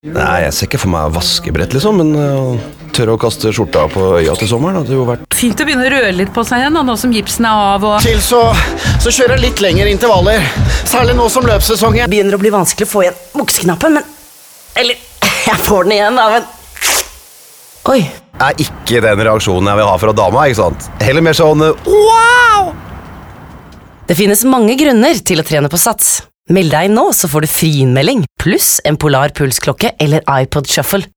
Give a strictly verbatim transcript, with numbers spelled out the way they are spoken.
Nei, jeg ser ikke for meg vaskebrett liksom, men uh, tørre å kaste skjorta på øya til sommeren hadde jo vært... Fint å begynne å røre litt på seg igjen, nå som gipsen er av og... Til så, så kjører jeg litt lengre intervaller, særlig nå som løpsesongen. Begynner å bli vanskelig å få igjen buksknappen, men... Eller, jeg får den igjen, da, men... Oi. Er ikke den reaksjonen jeg vil ha fra dama, ikke sant? Heller mer sånn, uh, wow! Det finnes mange grunner til å trene på Sats. Meld deg nå, så får du friinnmelding, pluss en Polar Pulsklokke eller iPod Shuffle.